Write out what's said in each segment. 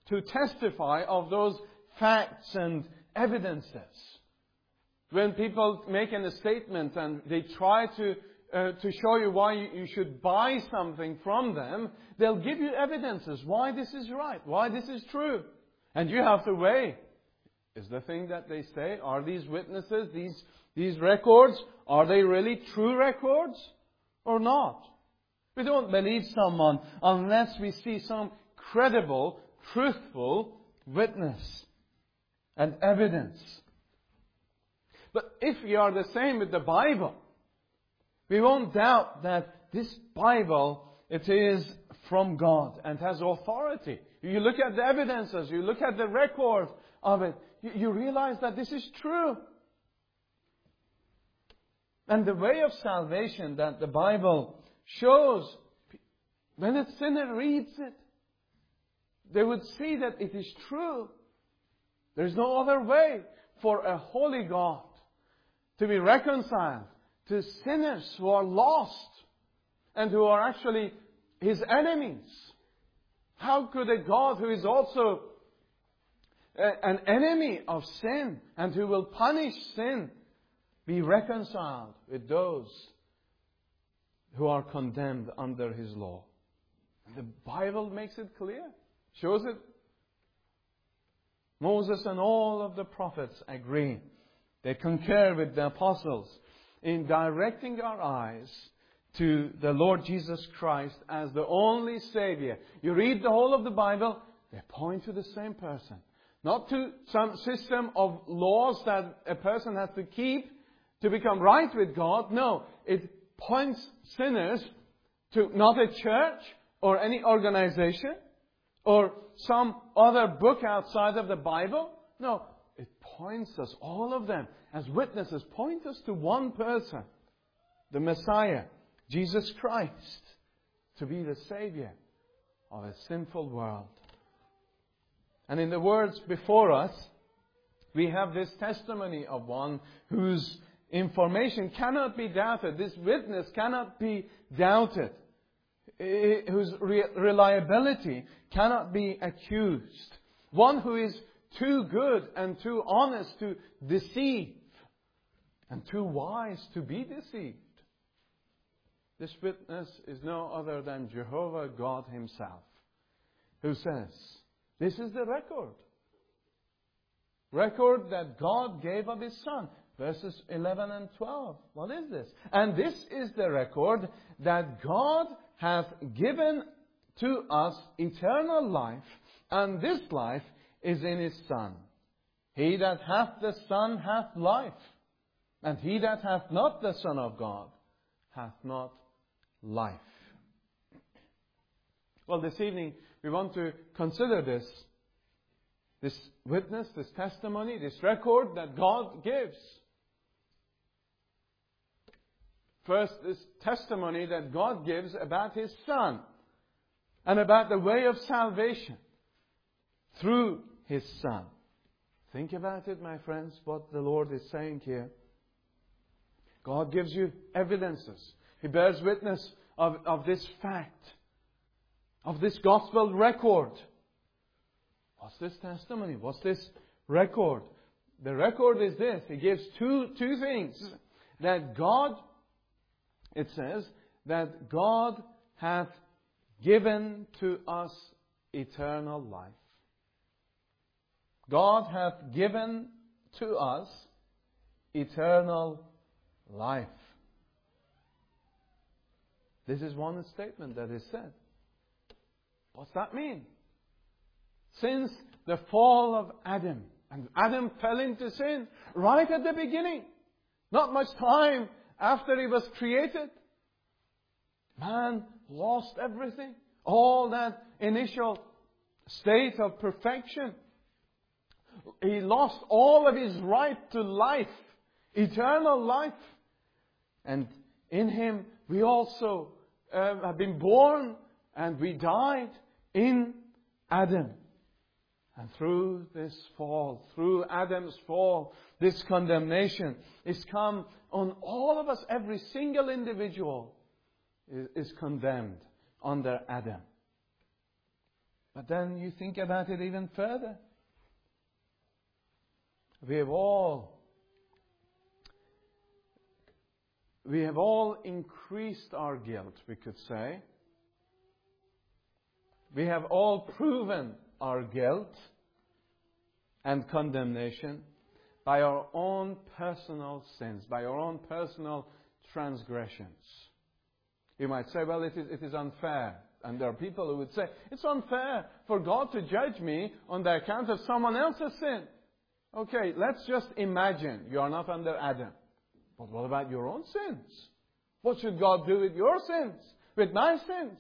to testify of those facts and evidences. When people make a statement and they try to show you why you should buy something from them, they'll give you evidences why this is right, why this is true. And you have to weigh. Is the thing that they say, are these witnesses, these records, are they really true records or not? We don't believe someone unless we see some credible, truthful witness and evidence. But if we are the same with the Bible, we won't doubt that this Bible, it is from God and has authority. You look at the evidences, you look at the record of it, you realize that this is true. And the way of salvation that the Bible shows, when a sinner reads it, they would see that it is true. There's no other way for a holy God to be reconciled to sinners who are lost and who are actually His enemies. How could a God who is also an enemy of sin and who will punish sin be reconciled with those who are condemned under His law? And the Bible makes it clear, shows it. Moses and all of the prophets agree. They concur with the apostles in directing our eyes to the Lord Jesus Christ as the only Savior. You read the whole of the Bible, they point to the same person. Not to some system of laws that a person has to keep to become right with God. No, it points sinners to not a church or any organization or some other book outside of the Bible. No, it points us, all of them, as witnesses, point us to one person, the Messiah, Jesus Christ, to be the Savior of a sinful world. And in the words before us, we have this testimony of one whose information cannot be doubted. This witness cannot be doubted. Whose reliability cannot be accused. One who is too good and too honest to deceive and too wise to be deceived. This witness is no other than Jehovah God Himself, who says, this is the record. Record that God gave of His Son. Verses 11 and 12. What is this? And this is the record that God hath given to us eternal life, and this life is in His Son. He that hath the Son hath life, and he that hath not the Son of God hath not life. Well, this evening we want to consider this witness, this testimony, this record that God gives. First, this testimony that God gives about His Son and about the way of salvation through His Son. Think about it, my friends, what the Lord is saying here. God gives you evidences. He bears witness of this fact, of this gospel record. What's this testimony? What's this record? The record is this. He gives two things. That God, it says, that God hath given to us eternal life. God hath given to us eternal life. This is one statement that is said. What's that mean? Since the fall of Adam, and Adam fell into sin right at the beginning, not much time after he was created, man lost everything. All that initial state of perfection. He lost all of his right to life, eternal life. And in Him we also have been born and we died in Adam. And through this fall, through Adam's fall, this condemnation is come on all of us. Every single individual is condemned under Adam. But then you think about it even further. We have all increased our guilt, we could say. We have all proven our guilt and condemnation by our own personal sins, by our own personal transgressions. You might say, well, it is unfair. And there are people who would say, it's unfair for God to judge me on the account of someone else's sin. Okay, let's just imagine you are not under Adam. But what about your own sins? What should God do with your sins? With my sins?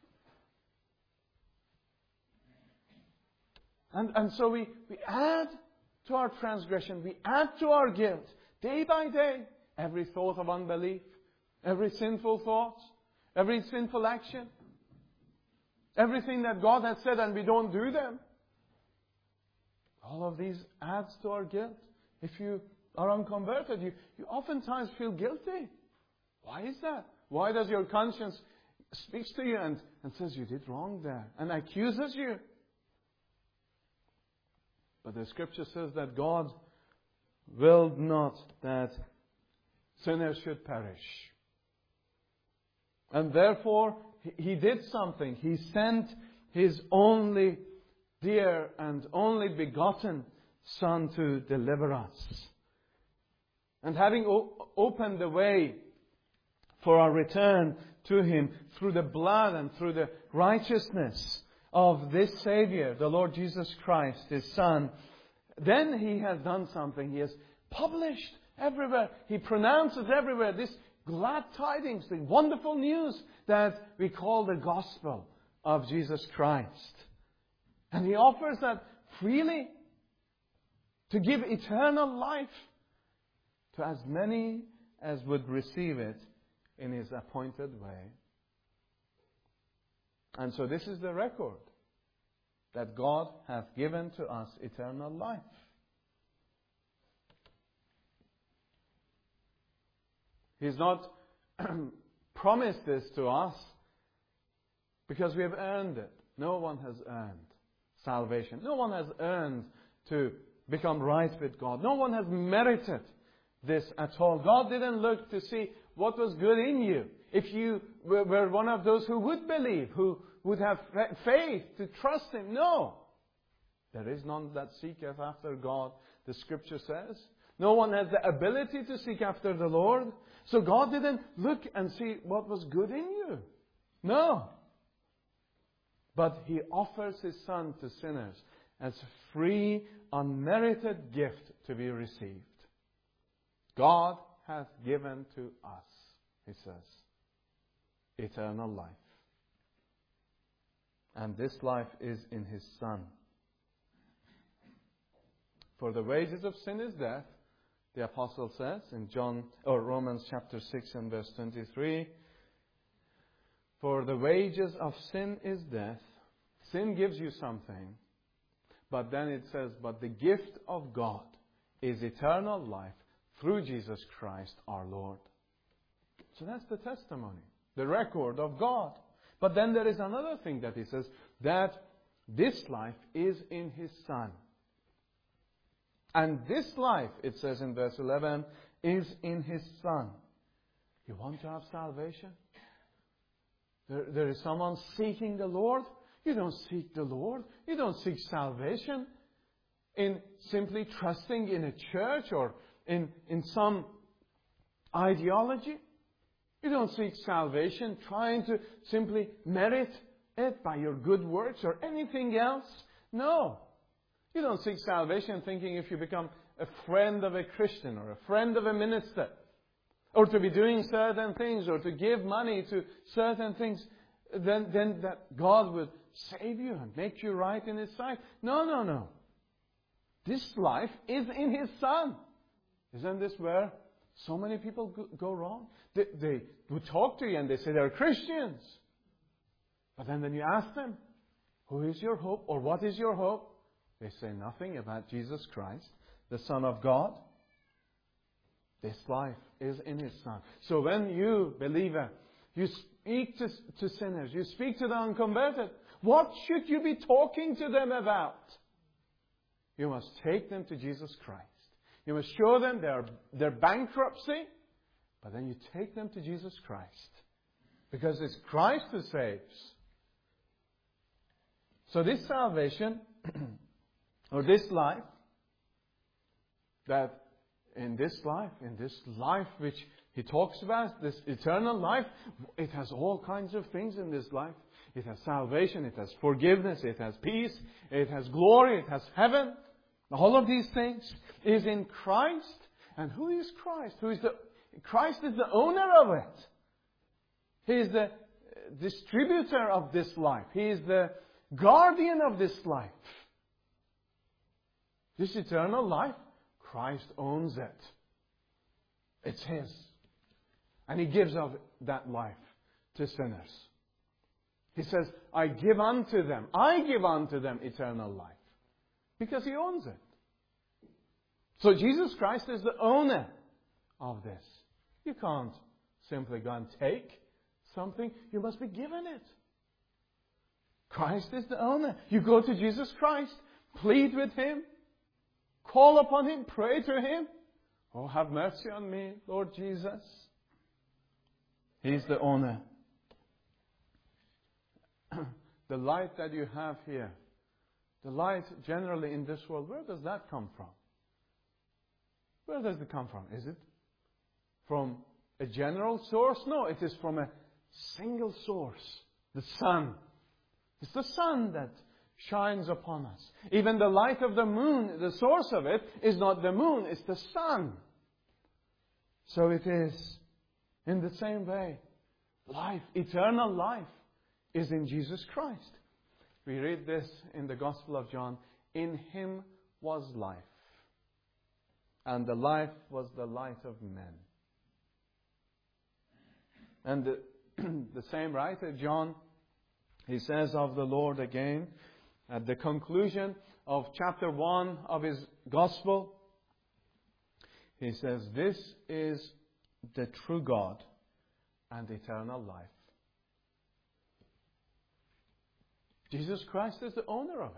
And so we add to our transgression, we add to our guilt, day by day, every thought of unbelief, every sinful thought, every sinful action, everything that God has said and we don't do them. All of these adds to our guilt. If you are unconverted, you oftentimes feel guilty. Why is that? Why does your conscience speak to you and says you did wrong there and accuses you? But the Scripture says that God willed not that sinners should perish. And therefore, He did something. He sent His only dear and only begotten Son to deliver us. And having opened the way for our return to Him through the blood and through the righteousness of this Savior, the Lord Jesus Christ, His Son, then He has done something. He has published everywhere. He pronounces everywhere this glad tidings, the wonderful news that we call the gospel of Jesus Christ. And He offers that freely to give eternal life to as many as would receive it in His appointed way. And so this is the record, that God hath given to us eternal life. He's not promised this to us because we have earned it. No one has earned salvation. No one has earned to become right with God. No one has merited this at all. God didn't look to see what was good in you. If you were one of those who would believe, who would have faith to trust Him. No. There is none that seeketh after God, the Scripture says. No one has the ability to seek after the Lord. So God didn't look and see what was good in you. No. But He offers His Son to sinners as a free, unmerited gift to be received. God hath given to us, He says, eternal life. And this life is in His Son. For the wages of sin is death, the Apostle says in Romans chapter 6 and verse 23. For the wages of sin is death. Sin gives you something. But then it says, but the gift of God is eternal life through Jesus Christ our Lord. So that's the testimony, the record of God. But then there is another thing that He says, that this life is in His Son. And this life, it says in verse 11, is in His Son. You want to have salvation? There is someone seeking the Lord. You don't seek the Lord. You don't seek salvation in simply trusting in a church or in some ideology. You don't seek salvation trying to simply merit it by your good works or anything else. No. You don't seek salvation thinking if you become a friend of a Christian or a friend of a minister, or to be doing certain things, or to give money to certain things, then that God will save you and make you right in His sight. No. This life is in His Son. Isn't this where so many people go wrong? They would talk to you and they say they're Christians. But then when you ask them, who is your hope or what is your hope? They say nothing about Jesus Christ, the Son of God. This life is in His Son. So when you, believer, you speak to sinners, you speak to the unconverted, What should you be talking to them about? You must take them to Jesus Christ. You must show them their bankruptcy, but then you take them to Jesus Christ. Because it's Christ who saves. So this salvation, or this life, that in this life which he talks about, this eternal life, it has all kinds of things in this life. It has salvation, it has forgiveness, it has peace, it has glory, it has heaven. All of these things is in Christ. And who is Christ? Christ is the owner of it. He is the distributor of this life. He is the guardian of this life. This eternal life, Christ owns it. It's His. And He gives of that life to sinners. He says, I give unto them eternal life. Because He owns it. So Jesus Christ is the owner of this. You can't simply go and take something. You must be given it. Christ is the owner. You go to Jesus Christ, plead with Him, call upon Him, pray to Him. Oh, have mercy on me, Lord Jesus. He's the owner. The light that you have here, the light generally in this world, where does that come from? Where does it come from? Is it from a general source? No, it is from a single source. The sun. It's the sun that shines upon us. Even the light of the moon, the source of it is not the moon, it's the sun. So it is in the same way. Life, eternal life, is in Jesus Christ. We read this in the Gospel of John. In Him was life. And the life was the light of men. And the same writer, John, he says of the Lord again, at the conclusion of chapter 1 of his Gospel, he says, this is the true God and eternal life. Jesus Christ is the owner of it.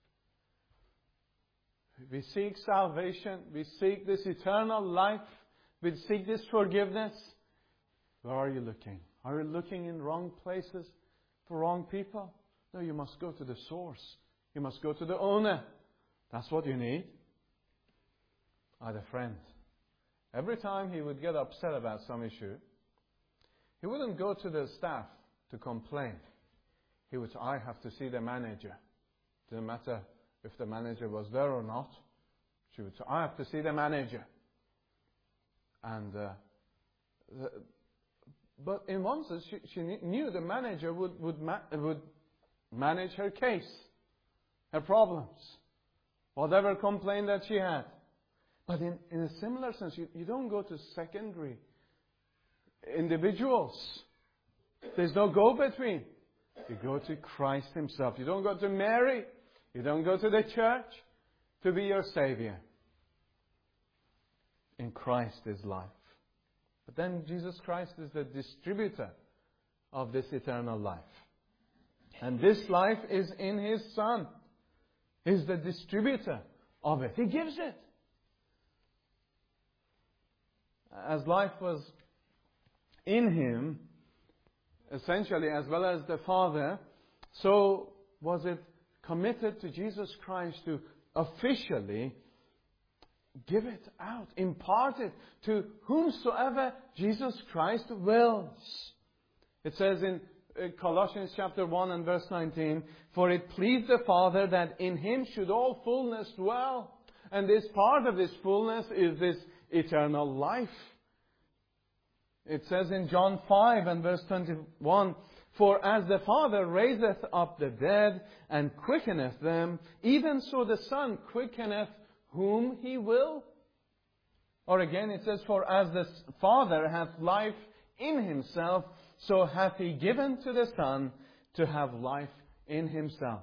We seek salvation. We seek this eternal life. We seek this forgiveness. Where are you looking? Are you looking in wrong places for wrong people? No, you must go to the source. You must go to the owner. That's what you need. I had a friend. Every time he would get upset about some issue, he wouldn't go to the staff to complain. He would say, I have to see the manager. Didn't matter if the manager was there or not. She would say, I have to see the manager. And but in one sense, she knew the manager would manage her case, her problems, whatever complaint that she had. But in a similar sense, you don't go to secondary individuals. There's no go-between. You go to Christ Himself. You don't go to Mary. You don't go to the church to be your Savior. In Christ is life. But then Jesus Christ is the distributor of this eternal life. And this life is in His Son. He's the distributor of it. He gives it. As life was in Him, essentially, as well as the Father, so was it committed to Jesus Christ to officially give it out, impart it to whomsoever Jesus Christ wills. It says in Colossians chapter 1 and verse 19, for it pleased the Father that in Him should all fullness dwell. And this part of this fullness is this eternal life. It says in John 5 and verse 21, for as the Father raiseth up the dead and quickeneth them, even so the Son quickeneth whom He will. Or again it says, for as the Father hath life in Himself, so hath He given to the Son to have life in Himself.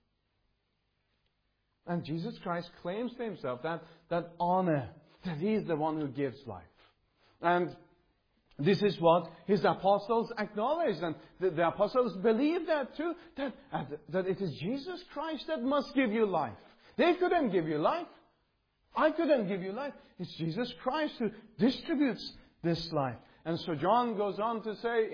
And Jesus Christ claims to Himself that honor, that He is the one who gives life. And This is what His apostles acknowledged. And the apostles believed that too. That it is Jesus Christ that must give you life. They couldn't give you life. I couldn't give you life. It's Jesus Christ who distributes this life. And so John goes on to say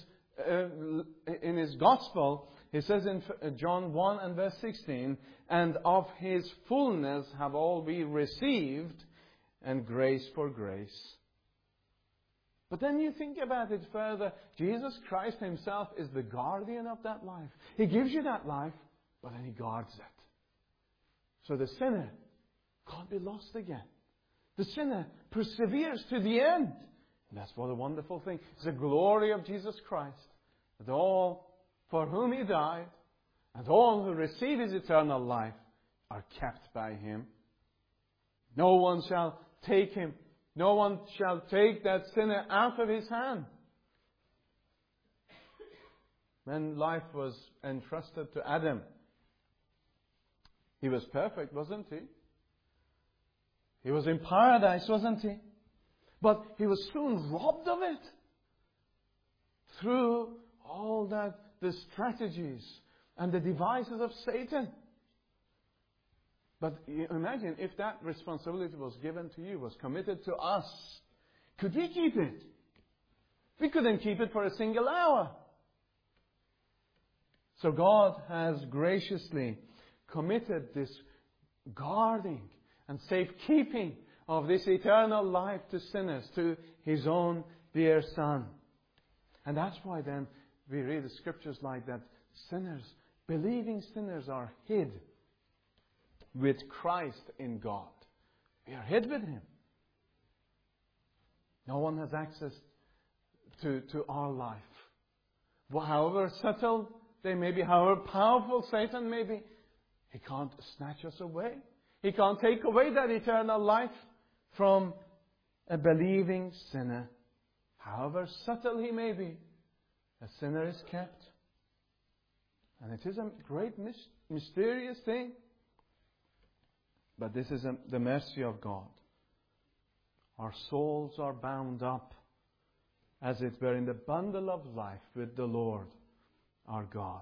in his Gospel, he says in John 1 and verse 16, "And of His fullness have all we received, and grace for grace." But then you think about it further. Jesus Christ Himself is the guardian of that life. He gives you that life, but then He guards it. So the sinner can't be lost again. The sinner perseveres to the end. And that's what a wonderful thing. It's the glory of Jesus Christ. That all for whom He died, and all who receive His eternal life, are kept by Him. No one shall take him. No one shall take that sinner out of His hand. When life was entrusted to Adam, he was perfect, wasn't he? He was in paradise, wasn't he? But he was soon robbed of it through all the strategies and the devices of Satan. But imagine if that responsibility was given to you, was committed to us. Could we keep it? We couldn't keep it for a single hour. So God has graciously committed this guarding and safekeeping of this eternal life to sinners, to His own dear Son. And that's why then we read the Scriptures like that. Sinners, believing sinners, are hid with Christ in God. We are hid with Him. No one has access to our life. However subtle they may be, however powerful Satan may be, he can't snatch us away. He can't take away that eternal life from a believing sinner. However subtle he may be, a sinner is kept. And it is a great mysterious thing. But this is the mercy of God. Our souls are bound up, as it were, in the bundle of life with the Lord, our God.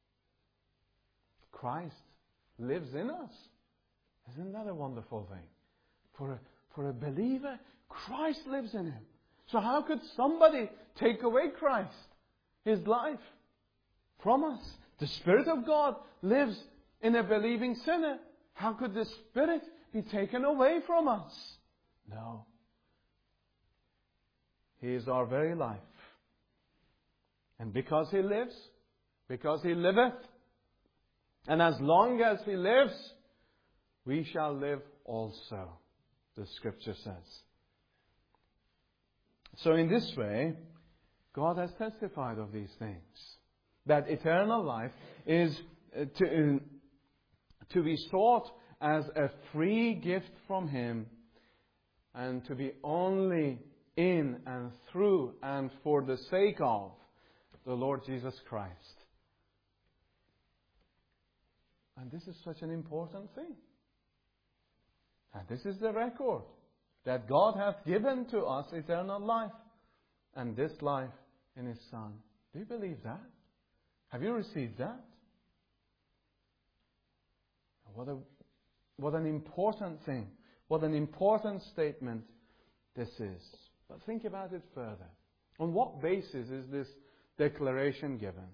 Christ lives in us. Isn't that a wonderful thing? For a believer, Christ lives in him. So how could somebody take away Christ, His life, from us? The Spirit of God lives in a believing sinner. How could the Spirit be taken away from us? No. He is our very life. And because He lives, because He liveth, and as long as He lives, we shall live also, the Scripture says. So in this way, God has testified of these things. That eternal life is to be sought as a free gift from Him, and to be only in and through and for the sake of the Lord Jesus Christ. And this is such an important thing. And this is the record, that God hath given to us eternal life, and this life in His Son. Do you believe that? Have you received that? What an important thing. What an important statement this is. But think about it further. On what basis is this declaration given?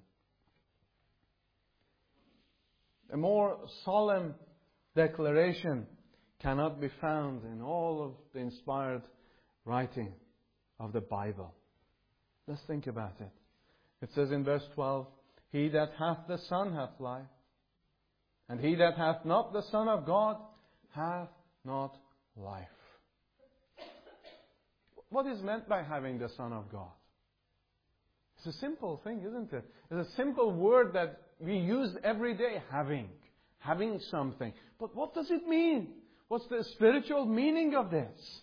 A more solemn declaration cannot be found in all of the inspired writing of the Bible. Let's think about it. It says in verse 12, "He that hath the Son hath life, and he that hath not the Son of God hath not life." What is meant by having the Son of God? It's a simple thing, isn't it? It's a simple word that we use every day, having. Having something. But what does it mean? What's the spiritual meaning of this?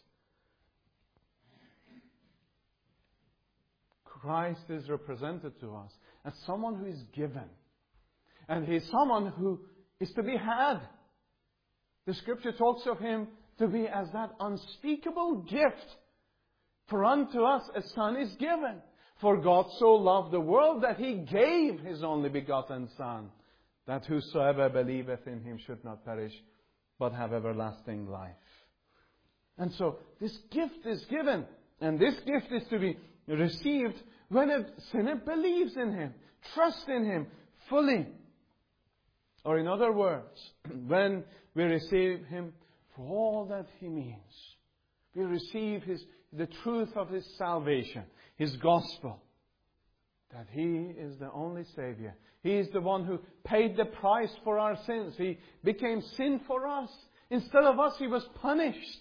Christ is represented to us as someone who is given. And He is someone who is to be had. The Scripture talks of Him to be as that unspeakable gift For unto us a Son is given. For God so loved the world that He gave His only begotten Son, that whosoever believeth in Him should not perish, but have everlasting life. And so this gift is given. And this gift is to be received when a sinner believes in Him, trusts in Him fully. Or in other words, when we receive Him for all that He means. We receive the truth of His salvation, His gospel. That He is the only Savior. He is the one who paid the price for our sins. He became sin for us. Instead of us, He was punished.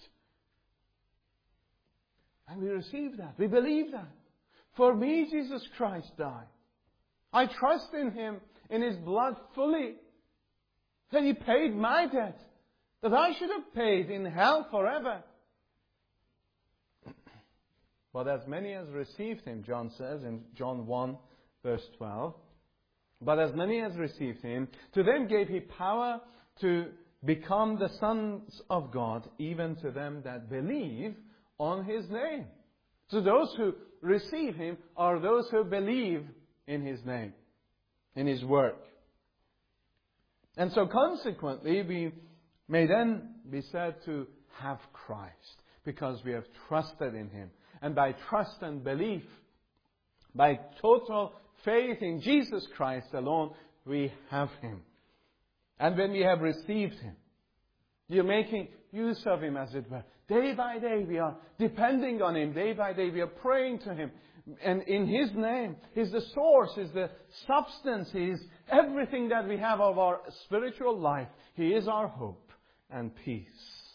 And we receive that. We believe that. For me, Jesus Christ died. I trust in Him, in His blood fully. That He paid my debt. That I should have paid in hell forever. But as many as received Him, John says in John 1, verse 12. But as many as received Him, to them gave He power to become the sons of God, even to them that believe on His name. So those who receive Him are those who believe in His name, in His work. And so consequently, we may then be said to have Christ, because we have trusted in Him. And by trust and belief, by total faith in Jesus Christ alone, we have Him. And when we have received Him, we are making use of Him, as it were. Day by day we are depending on Him. Day by day we are praying to Him. And in His name, He's the source, He's the substance, He is everything that we have of our spiritual life. He is our hope and peace.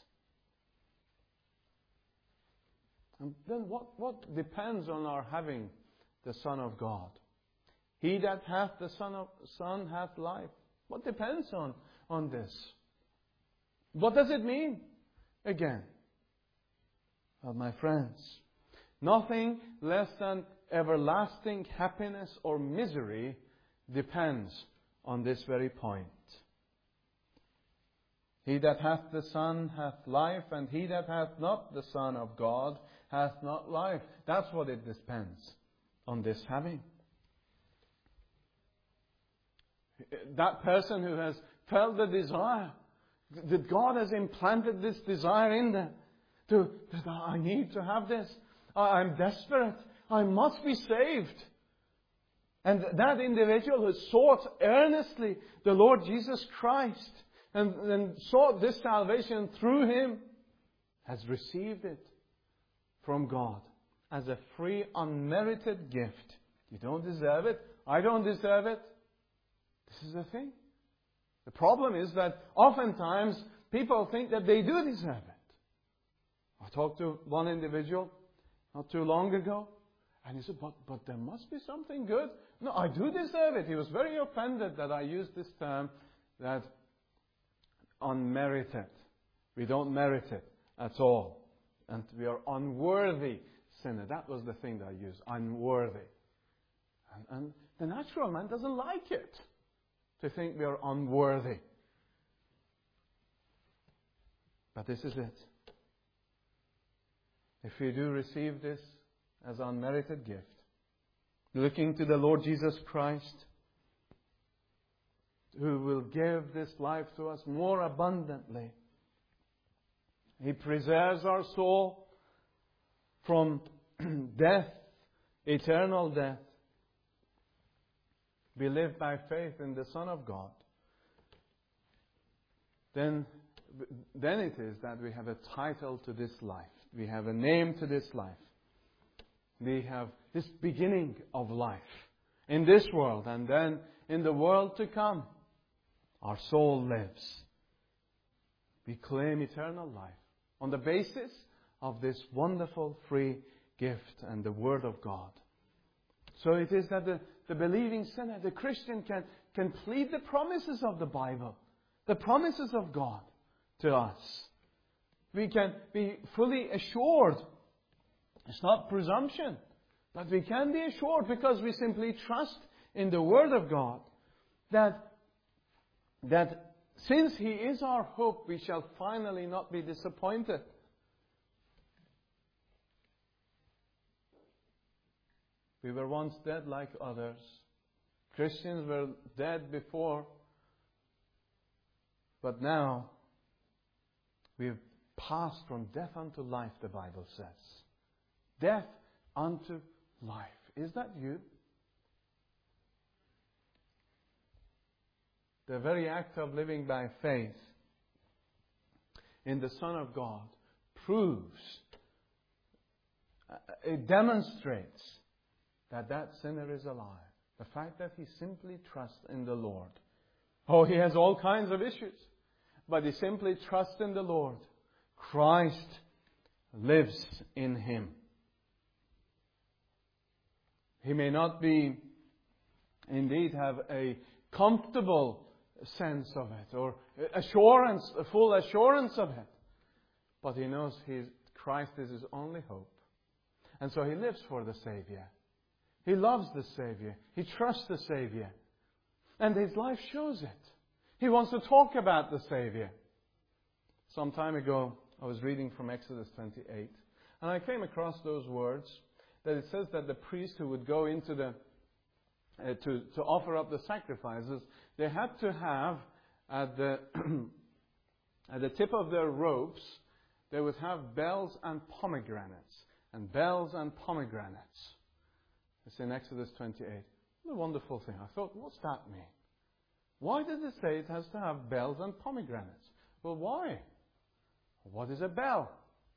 And then what depends on our having the Son of God? He that hath the Son hath life. What depends on this? What does it mean? Again, well, my friends, nothing less than everlasting happiness or misery depends on this very point. He that hath the Son hath life, and he that hath not the Son of God hath not life. That's what it depends on this having. That person who has felt the desire, that God has implanted this desire in them, that I need to have this. I'm desperate. I must be saved. And that individual who sought earnestly the Lord Jesus Christ and sought this salvation through Him has received it from God as a free, unmerited gift. You don't deserve it. I don't deserve it. This is the thing. The problem is that oftentimes people think that they do deserve it. I talked to one individual not too long ago, and he said, but there must be something good. No, I do deserve it. He was very offended that I used this term, that unmerited. We don't merit it at all. And we are unworthy sinner. That was the thing that I used, unworthy. And the natural man doesn't like it, to think we are unworthy. But this is it. If we do receive this as unmerited gift, looking to the Lord Jesus Christ, who will give this life to us more abundantly. He preserves our soul from death, eternal death. We live by faith in the Son of God. Then it is that we have a title to this life. We have a name to this life. We have this beginning of life in this world, and then in the world to come, our soul lives. We claim eternal life on the basis of this wonderful free gift and the Word of God. So it is that the believing sinner, the Christian, can plead the promises of the Bible, the promises of God to us. We can be fully assured. It's not presumption, but we can be assured because we simply trust in the Word of God that since He is our hope, we shall finally not be disappointed. We were once dead like others. Christians were dead before. But now, we've passed from death unto life, the Bible says. Death unto life. Is that you? The very act of living by faith in the Son of God proves, it demonstrates that sinner is alive. The fact that he simply trusts in the Lord. Oh, he has all kinds of issues, but he simply trusts in the Lord. Christ lives in him. He may not indeed have a comfortable sense of it or assurance, a full assurance of it, but he knows Christ is his only hope. And so he lives for the Savior. He loves the Savior. He trusts the Savior. And his life shows it. He wants to talk about the Savior. Some time ago, I was reading from Exodus 28, and I came across those words that it says that the priest who would go into to offer up the sacrifices, they had to have at the at the tip of their ropes, they would have bells and pomegranates. And bells and pomegranates. It's in Exodus 28. What a wonderful thing. I thought, what's that mean? Why does it say it has to have bells and pomegranates? Well, why? What is a bell?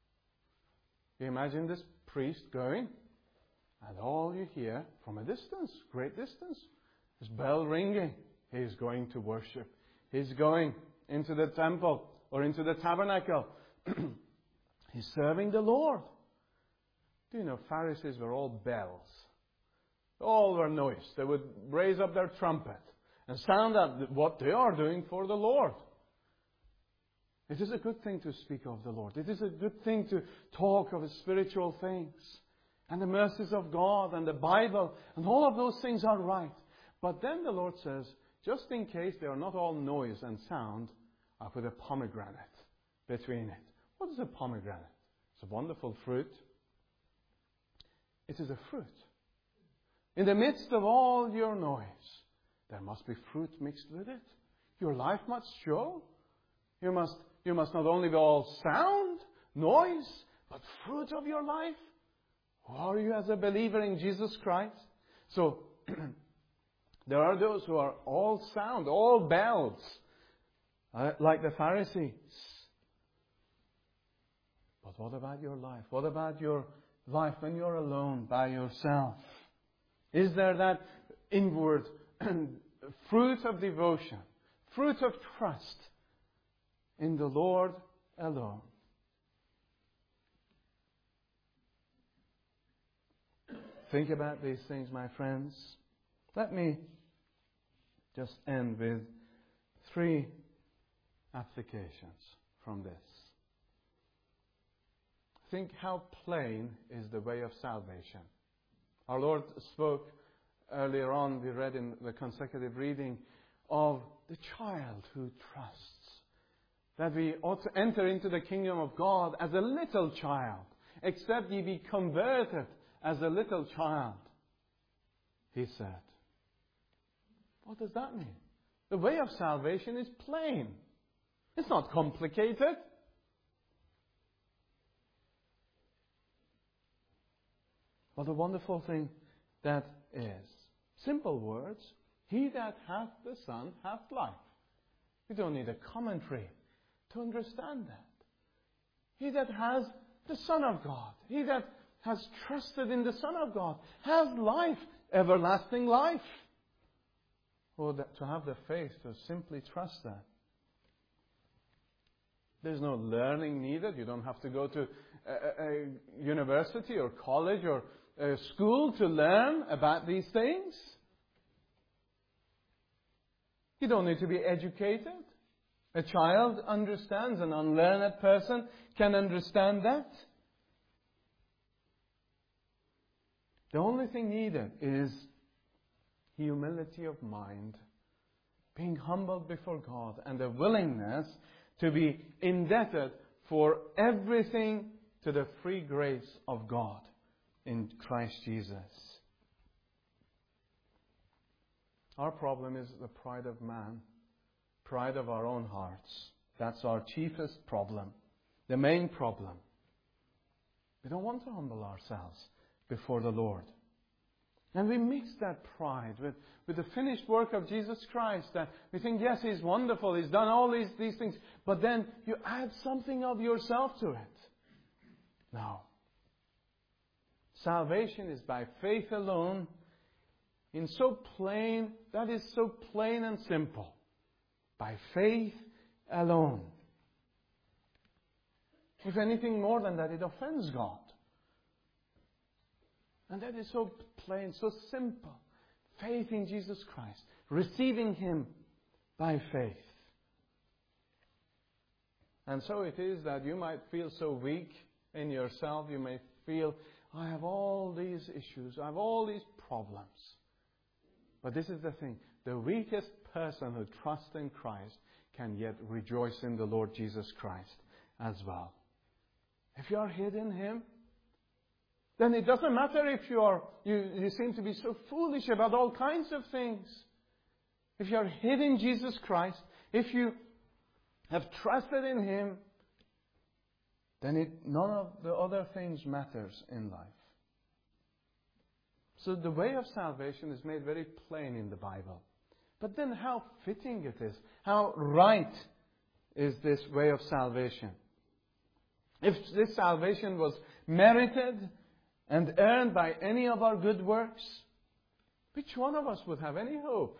You imagine this priest going, and all you hear from a distance, great distance, is bell ringing. He's going to worship. He's going into the temple or into the tabernacle. He's serving the Lord. Do you know, Pharisees were all bells. All were noise. They would raise up their trumpet and sound out what they are doing for the Lord. It is a good thing to speak of the Lord. It is a good thing to talk of spiritual things and the mercies of God and the Bible, and all of those things are right. But then the Lord says, just in case they are not all noise and sound, I put a pomegranate between it. What is a pomegranate? It's a wonderful fruit. It is a fruit. In the midst of all your noise, there must be fruit mixed with it. Your life must show. You must not only be all sound, noise, but fruit of your life. Who are you as a believer in Jesus Christ? So, there are those who are all sound, all bells, like the Pharisees. But what about your life? What about your life when you're alone by yourself? Is there that inward fruit of devotion, fruit of trust in the Lord alone? Think about these things, my friends. Let me just end with 3 applications from this. Think how plain is the way of salvation. Our Lord spoke earlier on, we read in the consecutive reading, of the child who trusts. That we ought to enter into the kingdom of God as a little child, except ye be converted as a little child, he said. What does that mean? The way of salvation is plain. It's not complicated. What a wonderful thing that is. Simple words. He that hath the Son hath life. You don't need a commentary to understand that. He that has the Son of God, he that has trusted in the Son of God, has life, everlasting life. Or to have the faith to simply trust that. There's no learning needed. You don't have to go to a university or college or a school to learn about these things. You don't need to be educated. A child understands, an unlearned person can understand that. The only thing needed is humility of mind, being humbled before God, and a willingness to be indebted for everything to the free grace of God in Christ Jesus. Our problem is the pride of man, pride of our own hearts. That's our chiefest problem, the main problem. We don't want to humble ourselves before the Lord. And we mix that pride with the finished work of Jesus Christ. That we think, yes, He's wonderful, He's done all these things. But then you add something of yourself to it. No. Salvation is by faith alone. That is so plain and simple. By faith alone. If anything more than that, it offends God. And that is so plain, so simple. Faith in Jesus Christ. Receiving Him by faith. And so it is that you might feel so weak in yourself. You may feel, I have all these issues. I have all these problems. But this is the thing. The weakest person who trusts in Christ can yet rejoice in the Lord Jesus Christ as well. If you are hid in Him, then it doesn't matter if you seem to be so foolish about all kinds of things. If you are hid in Jesus Christ, if you have trusted in Him, then none of the other things matters in life. So the way of salvation is made very plain in the Bible. But then how fitting it is, how right is this way of salvation? If this salvation was merited and earned by any of our good works, which one of us would have any hope?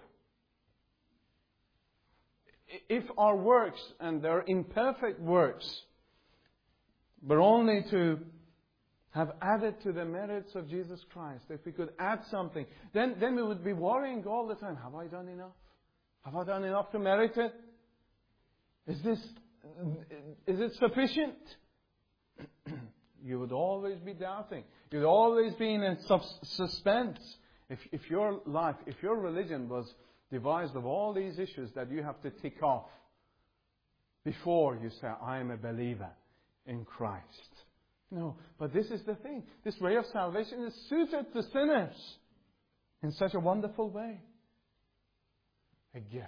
If our works, and their imperfect works, were only to have added to the merits of Jesus Christ, if we could add something, then we would be worrying all the time. Have I done enough? Have I done enough to merit it? Is it sufficient? You would always be doubting. You'd always be in a suspense. If your life, if your religion was devised of all these issues that you have to tick off before you say, I am a believer in Christ. No, but this is the thing. This way of salvation is suited to sinners in such a wonderful way. A gift.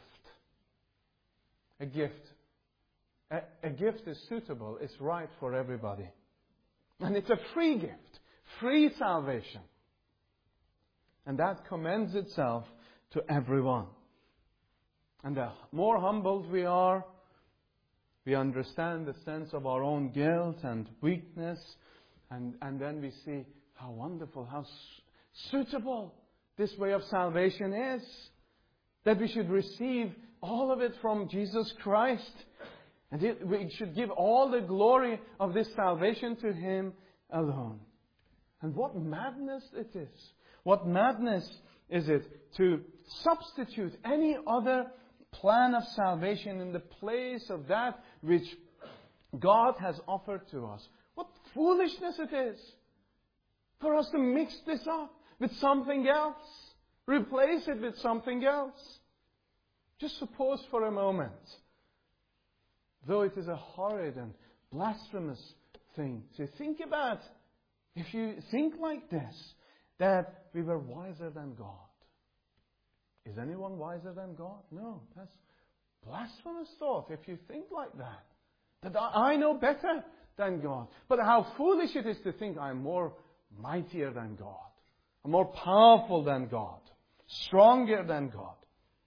A gift. A gift is suitable, it's right for everybody. And it's a free gift, free salvation. And that commends itself to everyone. And the more humbled we are, we understand the sense of our own guilt and weakness. And then we see how wonderful, how suitable this way of salvation is. That we should receive all of it from Jesus Christ. And we should give all the glory of this salvation to Him alone. And what madness it is. What madness is it to substitute any other plan of salvation in the place of that which God has offered to us. What foolishness it is for us to mix this up with something else. Replace it with something else. Just suppose for a moment, though it is a horrid and blasphemous thing to think about, if you think like this, that we were wiser than God. Is anyone wiser than God? No, that's blasphemous thought if you think like that. That I know better than God. But how foolish it is to think I'm more mightier than God. I'm more powerful than God. Stronger than God.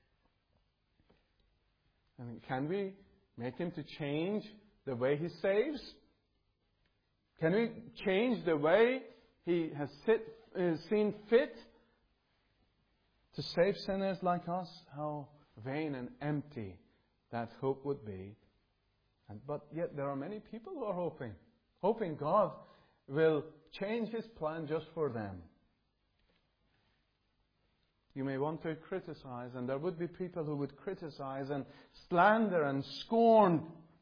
And can we make Him to change the way He saves? Can we change the way He has seen fit to save sinners like us? How vain and empty that hope would be. But yet there are many people who are hoping God will change His plan just for them. You may want to criticize, and there would be people who would criticize and slander and scorn.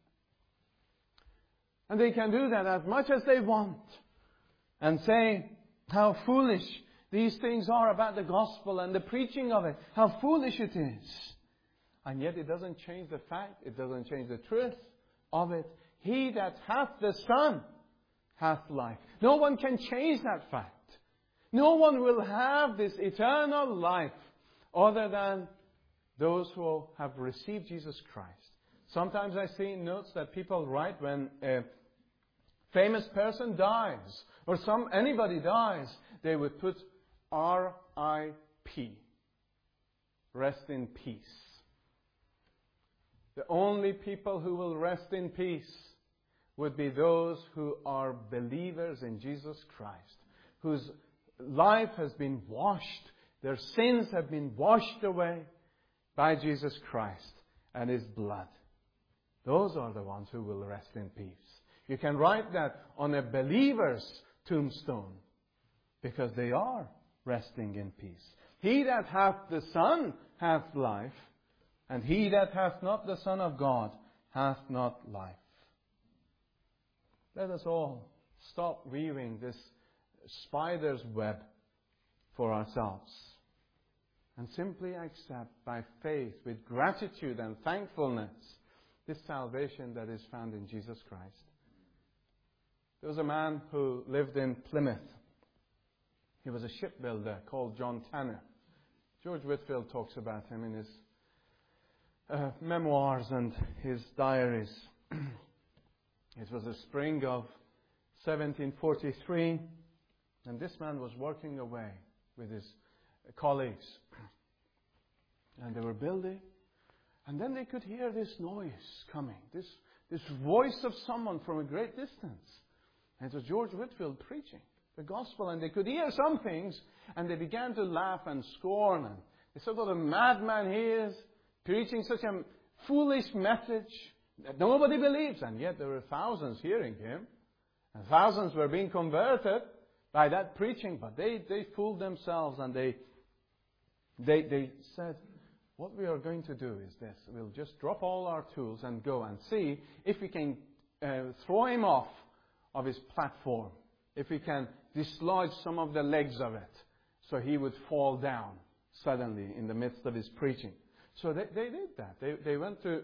And they can do that as much as they want. And say how foolish these things are about the gospel and the preaching of it. How foolish it is. And yet it doesn't change the fact, it doesn't change the truth of it. He that hath the Son hath life. No one can change that fact. No one will have this eternal life other than those who have received Jesus Christ. Sometimes I see notes that people write when a famous person dies or anybody dies, they would put R.I.P. Rest in peace. The only people who will rest in peace would be those who are believers in Jesus Christ, whose life has been washed, their sins have been washed away by Jesus Christ and His blood. Those are the ones who will rest in peace. You can write that on a believer's tombstone because they are resting in peace. He that hath the Son hath life, and he that hath not the Son of God hath not life. Let us all stop weaving this spider's web for ourselves and simply accept by faith, with gratitude and thankfulness, this salvation that is found in Jesus Christ. There was a man who lived in Plymouth. He was a shipbuilder called John Tanner. George Whitefield talks about him in his memoirs and his diaries. It was the spring of 1743, and this man was working away with his colleagues. And they were building, and then they could hear this noise coming, this voice of someone from a great distance. And it was George Whitefield preaching the gospel, and they could hear some things, and they began to laugh and scorn. And they said, what a madman he is, preaching such a foolish message that nobody believes. And yet there were thousands hearing him, and thousands were being converted by that preaching. But they fooled themselves, and they said, what we are going to do is this. We'll just drop all our tools and go and see if we can throw him off of his platform, if we can dislodge some of the legs of it, so he would fall down suddenly in the midst of his preaching. So they did that. They went to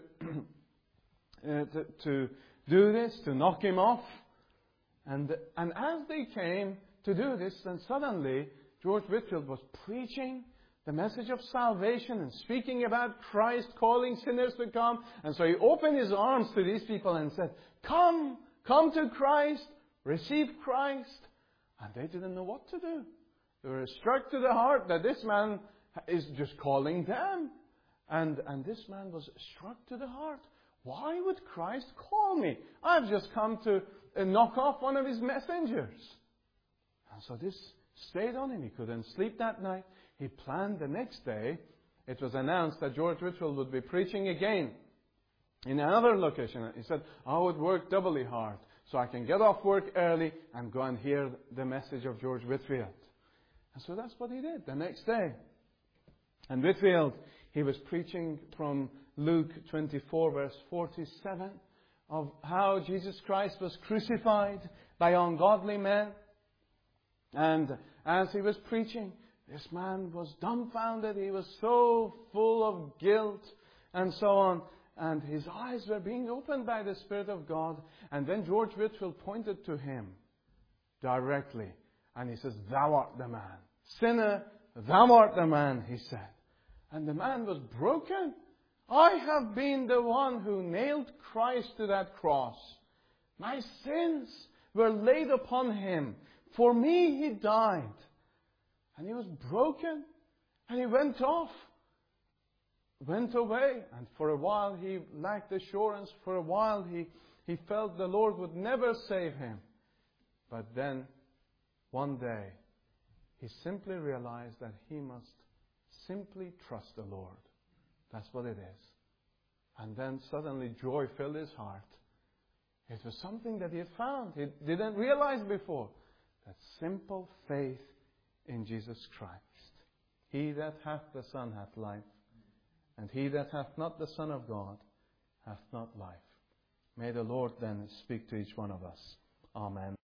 do this, to knock him off. And as they came to do this, then suddenly George Whitefield was preaching the message of salvation and speaking about Christ, calling sinners to come. And so he opened his arms to these people and said, come to Christ, receive Christ. And they didn't know what to do. They were struck to the heart that this man is just calling them. And this man was struck to the heart. Why would Christ call me? I've just come to knock off one of his messengers. And so this stayed on him. He couldn't sleep that night. He planned the next day. It was announced that George Whitefield would be preaching again in another location. He said, I would work doubly hard so I can get off work early and go and hear the message of George Whitefield. And so that's what he did the next day. And Whitefield, he was preaching from Luke 24, verse 47, of how Jesus Christ was crucified by ungodly men. And as he was preaching, this man was dumbfounded. He was so full of guilt and so on. And his eyes were being opened by the Spirit of God. And then George Whitefield pointed to him directly. And he says, thou art the man. Sinner, thou art the man, he said. And the man was broken. I have been the one who nailed Christ to that cross. My sins were laid upon him. For me he died. And he was broken. And he went away. And for a while he lacked assurance. For a while he felt the Lord would never save him. But then, one day, he simply realized that he must simply trust the Lord. That's what it is. And then suddenly joy filled his heart. It was something that he had found. He didn't realize before. That simple faith in Jesus Christ. He that hath the Son hath life, and he that hath not the Son of God hath not life. May the Lord then speak to each one of us. Amen.